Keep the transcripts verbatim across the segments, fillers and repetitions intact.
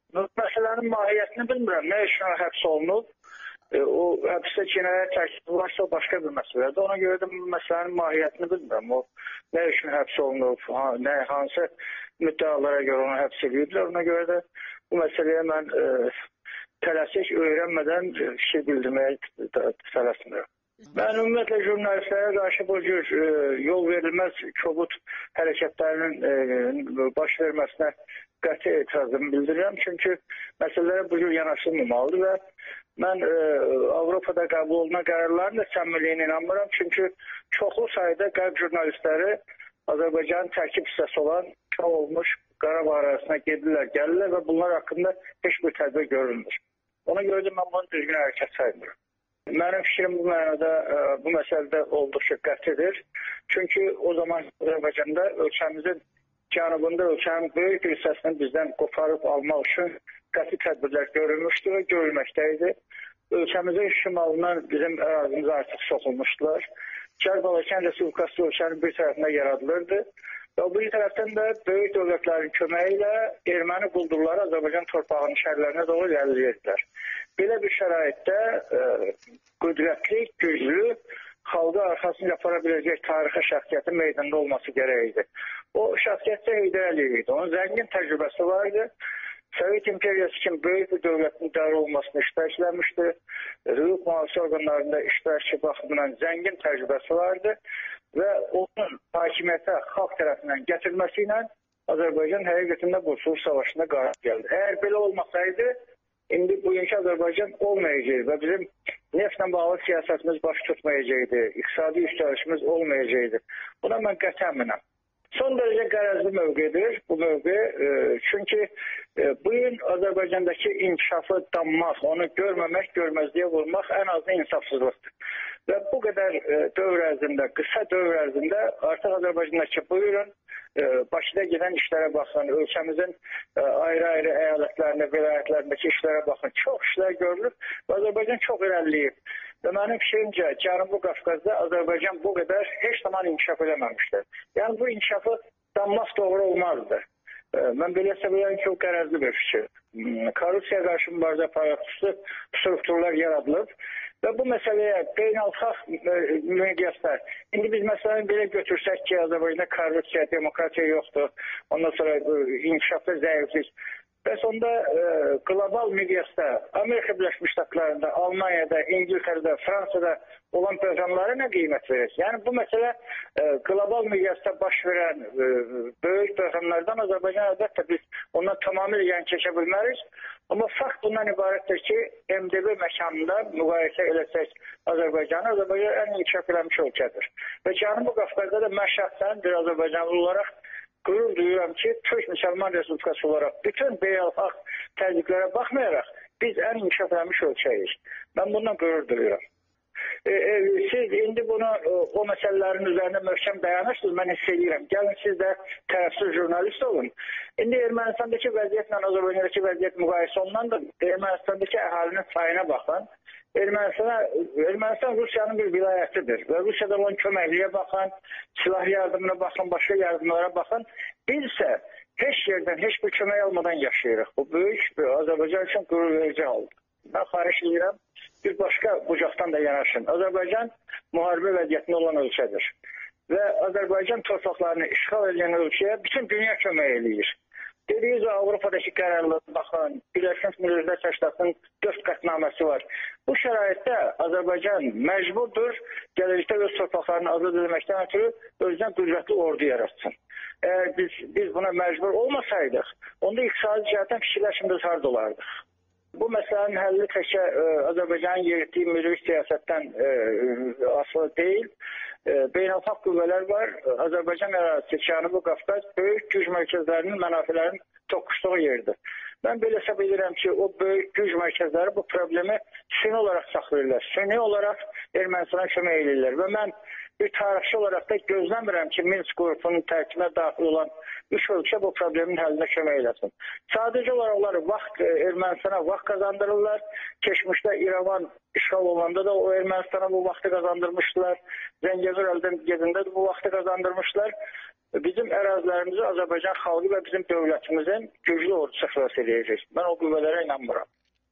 Məsələnin mahiyyətini bilmirəm, nə üçün həbs olunub. E, o həbsdə cinayət tərkibi varsa o başqa bir məsələdir. Ona görə də məsələnin mahiyyətini bilmirəm. O nə üçün həbs olunub, ha, nə, hansı müddəalara görə onu həbs ediblər. Ona görə də bu məsələyə mən e, tələsik öyrənmədən fikir bildirməyə tələsmirəm. Mən ümumiyyətlə jurnalistlərə qarşı bu cür e, yol verilməz kobud hərəkətlərinin e, baş verməsinə qəti etirazımı bildirirəm. Çünki məsələlərə bu cür yanaşılmamalıdır və mən e, Avropada qəbul olunan qərarların da səmimiliyinə inanmıram. Çünki çoxlu sayda qərb jurnalistləri Azərbaycanın tərkib hissəsi olan çox olmuş Qarabağ arasına gedirlər, gəlirlər və bunlar haqqında heç bir tədbir görülmür. Ona görə də mən bunu düzgün hərəkət saymıram. Mənim fikrim bu mənada, bu məsələdə olduqca qətidir. Çünki o zaman Azərbaycanda ölkəmizin cənubunda ölkənin böyük bir hissəsini bizdən qoparıb almaq üçün qəti tədbirlər görülmüşdü və görülməkdəydi. Ölkəmizin şimalından bizim ərazimizə artıq soxulmuşdular. Cənub Balakən Respublikası ölkənin bir tərəfində yaradılırdı. Və o bir tərəfdən də böyük dövlətlərin köməyi ilə erməni quldurları Azərbaycan torpağının şəhərlərinə doğru irəliləyirlər. Belə bir şəraitdə e, qüdrətli, güclü, xalqa arxasını yapara biləcək tarixi şəxsiyyətin meydanda olması gərəkdir. O şəxsiyyətdə Heydər Əliyev idi. Onun zəngin təcrübəsi vardı. Sovet İmperiyası kimi böyük bir dövlətin idarə olmasını iştirakləmişdi. Hüquq mühafizə orqanlarında iştirakçı baxımından zəngin təcrübəsi vardı. Və onun hakimiyyətə xalq tərəfindən gətirməsi ilə Azərbaycan həqiqətində Qurtuluş Savaşına qalib gəldi. Əgər belə olmasaydı, indi bugünkü Azərbaycan olmayacaqdı və bizim neftlə bağlı siyasətimiz baş tutmayacaqdı, iqtisadi yüksəlişimiz olmayacaqdı. Buna mən qəti əminəm. Son dərəcə qərəzli mövqedir bu mövqe. E, çünki e, bu gün Azərbaycandakı inkişafı danmaq, onu görməmək, görməzliyə vurmaq ən azı insafsızlıqdır. Və bu qədər e, dövr ərzində, qısa dövr ərzində artıq Azərbaycandakı buyurun, e, Bakıda gedən işlərə baxın, ölkəmizin e, ayrı-ayrı əyalətlərində, vilayətlərindəki işlərə baxın. Çox işlər görülür və Azərbaycan çox irəliləyib. Və mənim fikrimcə, Cənubi Qafqazda Azərbaycan bu qədər heç zaman inkişaf eləməmişdir. Yəni bu inkişafı danmaq doğru olmazdı. E, mən belə səbəblərim ki, o qərəzli bir fikir. Korrupsiyaya qarşı mübarizə aparatçısı strukturlar yaradılıb. Və bu məsələyə beynəlxalq miqyasda, indi biz məsələni belə götürsək ki, Azərbaycanda korrupsiya, demokratiya yoxdur, ondan sonra inkişafda zəiflik. Bəs onda e, qlobal miqyasda, Amerika Birləşmiş Ştatlarında, Almaniyada, İngiltərədə, Fransada olan böhranlara nə qiymət verir? Yəni bu məsələ e, qlobal miqyasda baş verən e, böyük böhranlardan Azərbaycan əlbəttə biz ondan tamamilə yan keçə bilmərik. Amma fakt bundan ibarətdir ki, M D B məkanında müqayisə eləsək Azərbaycanı, Azərbaycan ən inkişaf eləmiş ölkədir. Və Cənubi Qafqazda da mən şəxsən bir Azərbaycanlı olaraq qürur duyuram ki, Türk Müsəlman Respublikası olaraq bütün beynəlxalq təzyiqlərə baxmayaraq biz ən inkişaf eləmiş ölkəyik. Mən bundan qürur duyuram. E, e, siz indi bunu e, o məsələlərin üzərində möhkəm dayanırsınız, mən hiss edirəm. Gəlin siz də tərəfsiz jurnalist olun. İndi Ermənistandakı vəziyyətlə Azərbaycandakı vəziyyət müqayisə olunan da Ermənistandakı əhalinin sayına baxın. Ermənistan Rusiyanın bir vilayətidir və Rusiyada olan köməkliyə baxın, silah yardımına baxın, başqa yardımlara baxın. Biz isə heç yerdən, heç bir kömək almadan yaşayırıq. Bu böyük Azərbaycan üçün qürur verici haldır. Mən xahiş edirəm, bir başqa bucaqdan da yanaşın. Azərbaycan müharibə vəziyyətində olan ölkədir və Azərbaycan torpaqlarını işğal edən ölkəyə bütün dünya kömək eləyir. Dediyiniz o Avropadakı qərarlara baxın, Birləşmiş Millətlər Təşkilatının dörd qətnaməsi var. Bu şəraitdə Azərbaycan məcburdur gələcəkdə öz torpaqlarını azad etməkdən ötürü özünə qüdrətli ordu yaratsın. Əgər biz, biz buna məcbur olmasaydıq, onda iqtisadi cəhətdən fikirləşimiz harda olardıq. Bu məsələnin həlli təkcə e, Azərbaycanın yeritdiyi milli siyasətdən e, asılı deyil. E, beynəlxalq qüvvələr var. Azərbaycan ərazisi, Cənubi Qafqaz böyük güc mərkəzlərinin, mənafələrinin toqquşduğu yerdir. Mən belə hesab edirəm ki, o böyük güc mərkəzləri bu problemi süni olaraq saxlayırlar. Süni olaraq Ermənistana kömək edirlər və mən bir tarixçi olaraq da gözləmirəm ki, Minsk qrupunun tərkibinə daxil olan üç ölkə bu problemin həllinə kömək eləsin. Sadəcə olaraq onlar vaxt, Ermənistana vaxt qazandırırlar. Keçmişdə İrəvan işğal olanda da o Ermənistana bu vaxtı qazandırmışdılar. Zəngəzur əldən gedəndə də bu vaxtı qazandırmışdılar. bizim ərazilərimizi Azərbaycan xalqı və bizim dövlətimizin güclü ordusu xilas edəcək. Mən o qüvvələrə inanmıram.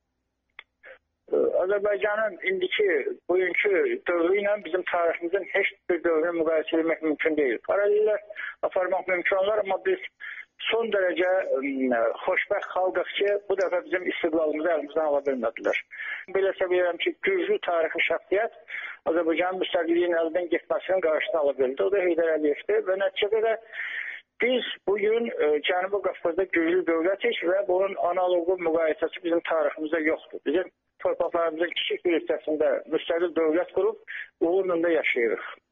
Azərbaycanın indiki, bugünkü dövrü ilə bizim tariximizin heç bir dövrünü müqayisə etmək mümkün deyil. Paralellər aparmaq mümkün olar, amma biz son dərəcə xoşbəxt xalqıq ki, bu dəfə bizim istiqlalımızı əlimizdən ala bilmədilər. Belə səbirəm ki, güclü tarixi şəxsiyyət Azərbaycanın müstəqilliyinin əldən getməsinin qarşısını ala bildi. O da Heydər Əliyevdir və nəticədə də biz bugün Cənubi Qafqazda güclü dövlətik və bunun analogu müqayisəsi bizim tariximizdə yoxdur. Bizim torpaqlarımızın kiçik bir hissəsində müstəqil dövlət qurub uğurla da yaşayırıq.